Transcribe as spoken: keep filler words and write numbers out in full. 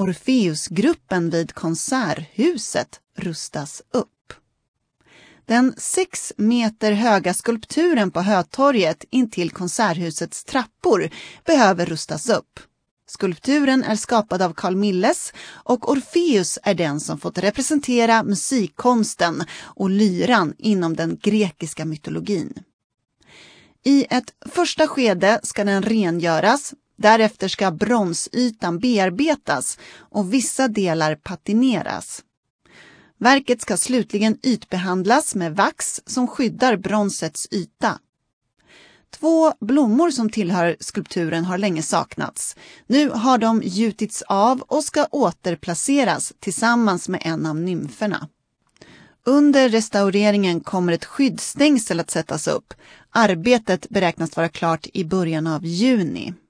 Orpheusgruppen vid Konserthuset rustas upp. Den sex meter höga skulpturen på Hötorget intill Konserthusets trappor behöver rustas upp. Skulpturen är skapad av Carl Milles och Orpheus är den som fått representera musikkonsten och lyran inom den grekiska mytologin. I ett första skede ska den rengöras, därefter ska bronsytan bearbetas och vissa delar patineras. Verket ska slutligen ytbehandlas med vax som skyddar bronsets yta. Två blommor som tillhör skulpturen har länge saknats. Nu har de gjutits av och ska återplaceras tillsammans med en av nymferna. Under restaureringen kommer ett skyddsstängsel att sättas upp. Arbetet beräknas vara klart i början av juni.